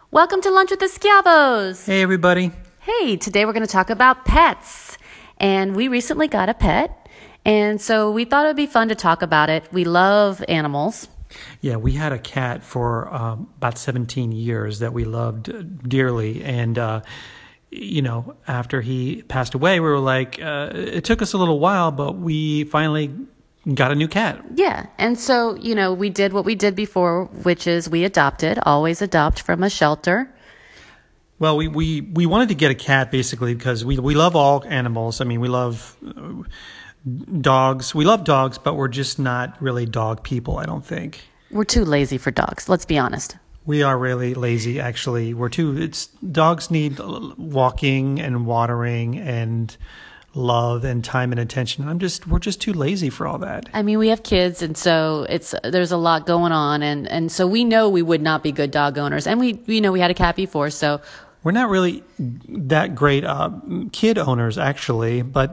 Welcome to Lunch with the Schiavos. Hey, everybody. Hey, today we're going to talk about pets. And we recently got a pet. And so we thought it would be fun to talk about it. We love animals. Yeah, we had a cat for about 17 years that we loved dearly. And, after he passed away, we were like, it took us a little while, but we finally got a new cat. Yeah. And so, we did what we did before, which is we adopted, always adopt from a shelter. Well, we wanted to get a cat basically because we love all animals. I mean, we love dogs. We love dogs, but we're just not really dog people, I don't think. We're too lazy for dogs. Let's be honest. We are really lazy, actually. Dogs need walking and watering and love and time and attention. We're just too lazy for all that. I mean, we have kids, and so there's a lot going on, and so we know we would not be good dog owners, and we had a cat before, so we're not really that great kid owners, actually, but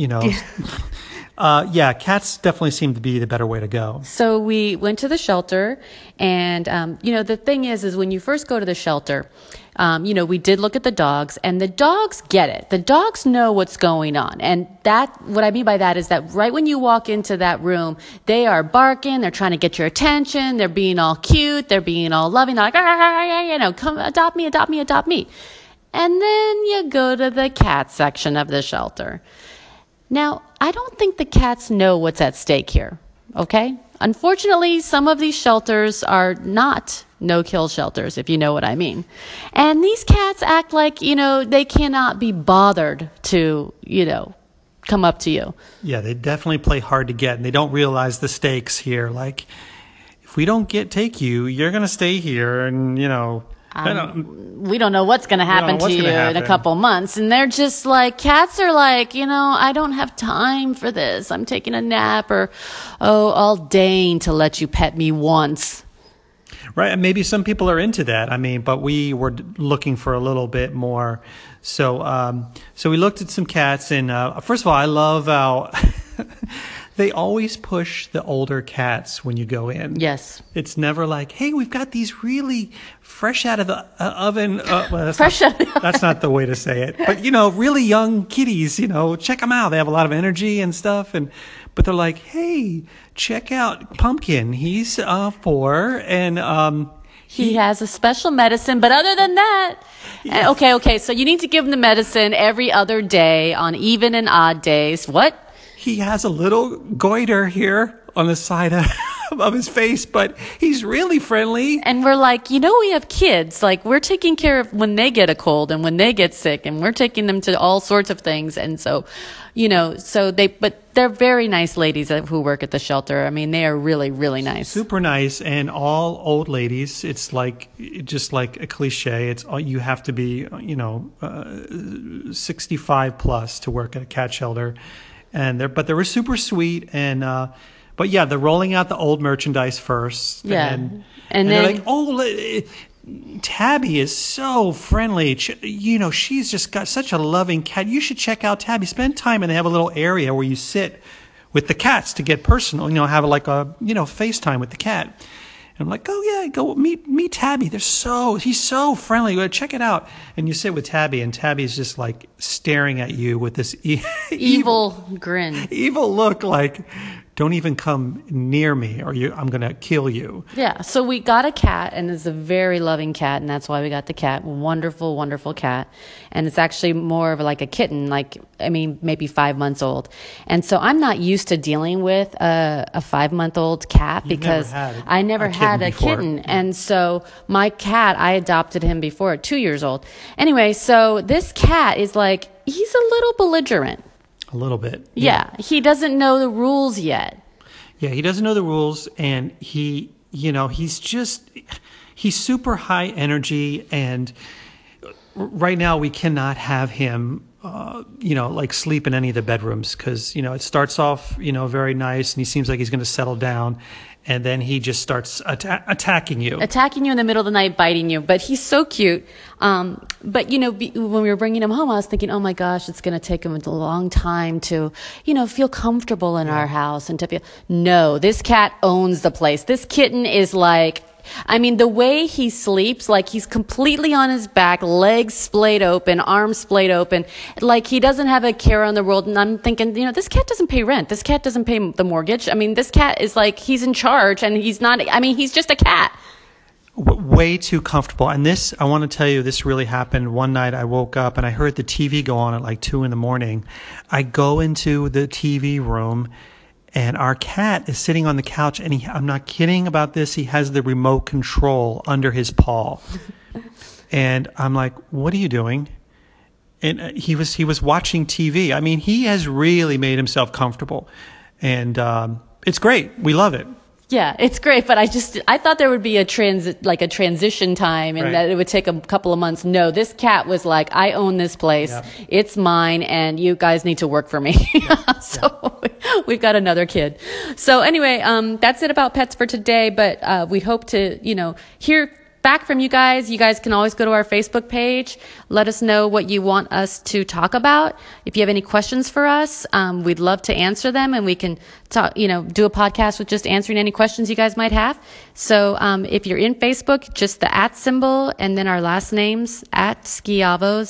cats definitely seem to be the better way to go. So we went to the shelter, and the thing is when you first go to the shelter, we did look at the dogs, and the dogs get it. The dogs know what's going on. And what I mean by that is that right when you walk into that room, they are barking. They're trying to get your attention. They're being all cute. They're being all loving. They're like, come adopt me, adopt me, adopt me. And then you go to the cat section of the shelter. Now, I don't think the cats know what's at stake here. Okay? Unfortunately, some of these shelters are not no-kill shelters, if you know what I mean. And these cats act like, they cannot be bothered to, come up to you. Yeah, they definitely play hard to get, and they don't realize the stakes here. Like, if we don't take you, you're going to stay here, and, we don't know what's going to happen to you in a couple months. And they're just like, cats are like, I don't have time for this. I'm taking a nap, or, I'll deign to let you pet me once. Right. And maybe some people are into that. I mean, but we were looking for a little bit more. So we looked at some cats, and first of all, I love how they always push the older cats when you go in. Yes. It's never like, hey, we've got these really fresh out of the oven. That's not the way to say it. But, really young kitties, check them out. They have a lot of energy and stuff. But they're like, hey, check out Pumpkin. He's 4, and he has a special medicine. But other than that, yeah. Okay. So you need to give him the medicine every other day on even and odd days. What? He has a little goiter here on the side of his face, but he's really friendly. And we're like, we have kids. Like, we're taking care of when they get a cold and when they get sick, and we're taking them to all sorts of things. And so, but they're very nice ladies who work at the shelter. I mean, they are really, really nice. Super nice. And all old ladies. It's just like a cliche. You have to be, 65 plus to work at a cat shelter. But they were super sweet, and but yeah, they're rolling out the old merchandise first. Yeah, and then they're like, Tabby is so friendly. She's just got such a loving cat. You should check out Tabby. Spend time, and they have a little area where you sit with the cats to get personal. Have like a FaceTime with the cat. And I'm like, oh yeah, go meet Tabby. He's so friendly. Go check it out. And you sit with Tabby, and Tabby's just like staring at you with this evil grin, evil look, like, don't even come near me, or I'm gonna kill you. Yeah. So we got a cat, and it's a very loving cat, and that's why we got the cat. Wonderful, wonderful cat. And it's actually more of like a kitten, maybe 5 months old. And so I'm not used to dealing with a 5-month-old cat because I never had a kitten. And so my cat, I adopted him before at 2 years old. Anyway, so this cat is like, he's a little belligerent. A little bit. Yeah. He doesn't know the rules yet. Yeah, he doesn't know the rules, and he's super high energy, and right now we cannot have him sleep in any of the bedrooms because, it starts off, very nice, and he seems like he's going to settle down. And then he just starts attacking you. Attacking you in the middle of the night, biting you. But he's so cute. But, when we were bringing him home, I was thinking, oh my gosh, it's going to take him a long time to, feel comfortable in our house. No, this cat owns the place. This kitten is like, I mean, the way he sleeps, like he's completely on his back, legs splayed open, arms splayed open, like he doesn't have a care in the world. And I'm thinking, this cat doesn't pay rent. This cat doesn't pay the mortgage. I mean, this cat is like, he's in charge, and he's not, I mean, he's just a cat. Way too comfortable. And this, I want to tell you, this really happened. One night I woke up and I heard the TV go on at like 2 a.m. I go into the TV room and our cat is sitting on the couch, and I'm not kidding about this, he has the remote control under his paw. And I'm like, what are you doing? And he was watching TV. I mean, he has really made himself comfortable. And it's great. We love it. Yeah, it's great, but I thought there would be a transition time, and that it would take a couple of months. No, this cat was like, I own this place. Yep. It's mine, and you guys need to work for me. Yep. So we've got another kid. So anyway, that's it about pets for today, but we hope to, hear back from you guys. You guys can always go to our Facebook page. Let us know what you want us to talk about. If you have any questions for us, we'd love to answer them, and we can talk, do a podcast with just answering any questions you guys might have. So if you're in Facebook, just the @ symbol and then our last names @Schiavos,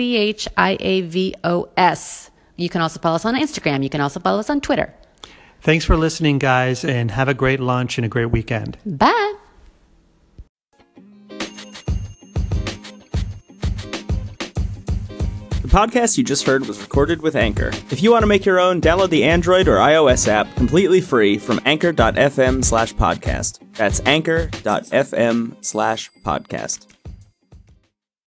SCHIAVOS. You can also follow us on Instagram. You can also follow us on Twitter. Thanks for listening, guys, and have a great lunch and a great weekend. Bye. The podcast you just heard was recorded with Anchor. If you want to make your own, download the Android or iOS app completely free from anchor.fm/podcast. That's anchor.fm/podcast.